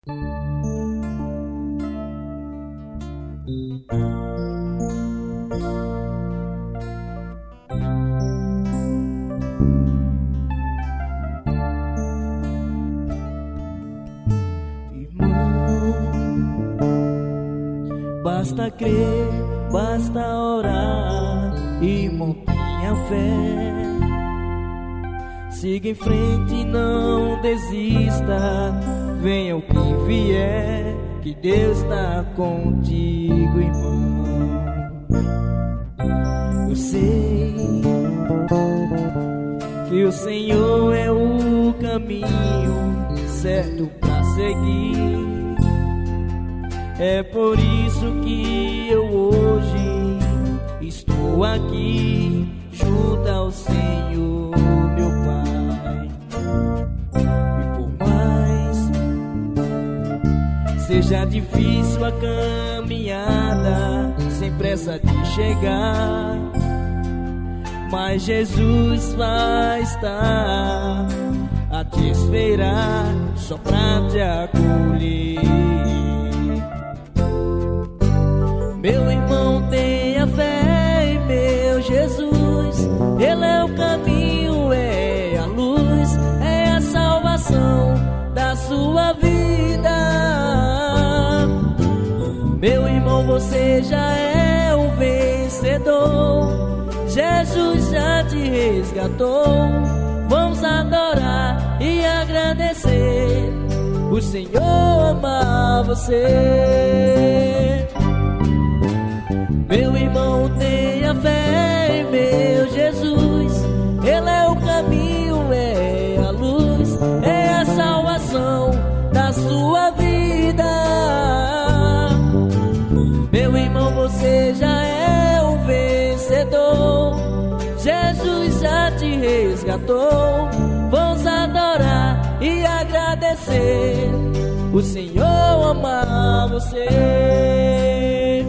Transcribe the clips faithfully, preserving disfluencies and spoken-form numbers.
Basta crer, basta orar e mantenha fé. Siga em frente, não desista. Venha o que vier, que Deus está contigo, irmão. Eu sei que o Senhor é o caminho certo pra seguir. É por isso que eu hoje estou aqui junto ao Senhor, meu Pai. E por mais seja difícil a caminhada, sem pressa de chegar, mas Jesus vai estar a te esperar, só pra te acolher. Meu irmão, tenha fé em meu Jesus. Ele é o caminho, é a luz, é a salvação da sua vida. Meu irmão, você já é um vencedor. Jesus já te resgatou. Vamos adorar e agradecer. O Senhor ama você. Meu irmão, tenha fé em meu Jesus. Ele é o caminho, é a luz, é a salvação da sua vida. Meu irmão, você já é um vencedor. Jesus já te resgatou. Vamos adorar e agradecer. O Senhor ama você.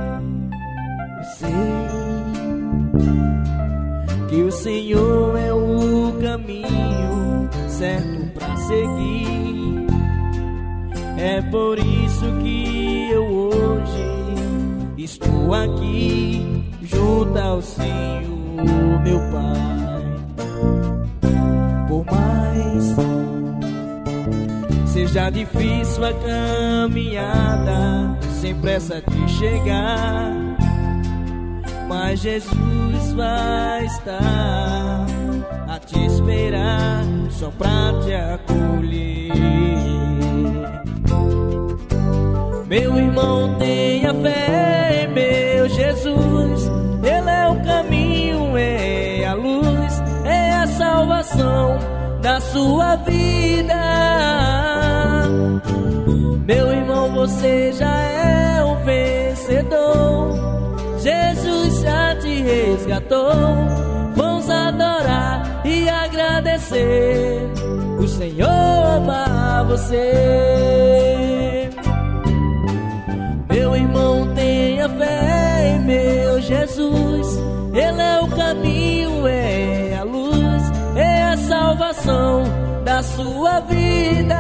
Que o Senhor é o caminho certo pra seguir. É por isso que eu hoje estou aqui junto ao Senhor, meu Pai. Por mais seja difícil a caminhada, sem pressa de chegar, mas Jesus vai estar a te esperar, só pra te acolher. Meu irmão, tenha fé em meu Jesus. Ele é o caminho, é a luz, é a salvação da sua vida. Meu irmão, você já é um vencedor. Jesus já te resgatou. Vamos adorar e agradecer. O Senhor ama você. Meu irmão, tenha fé em meu Jesus. Ele é o caminho, é a luz, é a salvação da sua vida.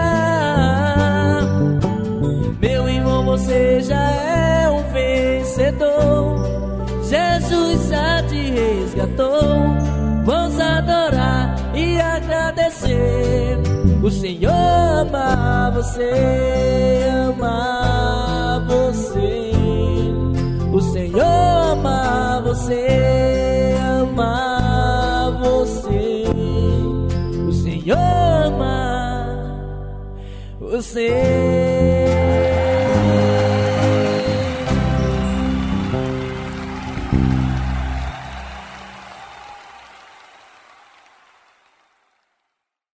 Meu irmão, você já é um vencedor. Jesus já te resgatou. Vamos adorar e agradecer. O Senhor ama você, ama você. O Senhor ama você, ama você. O Senhor ama você.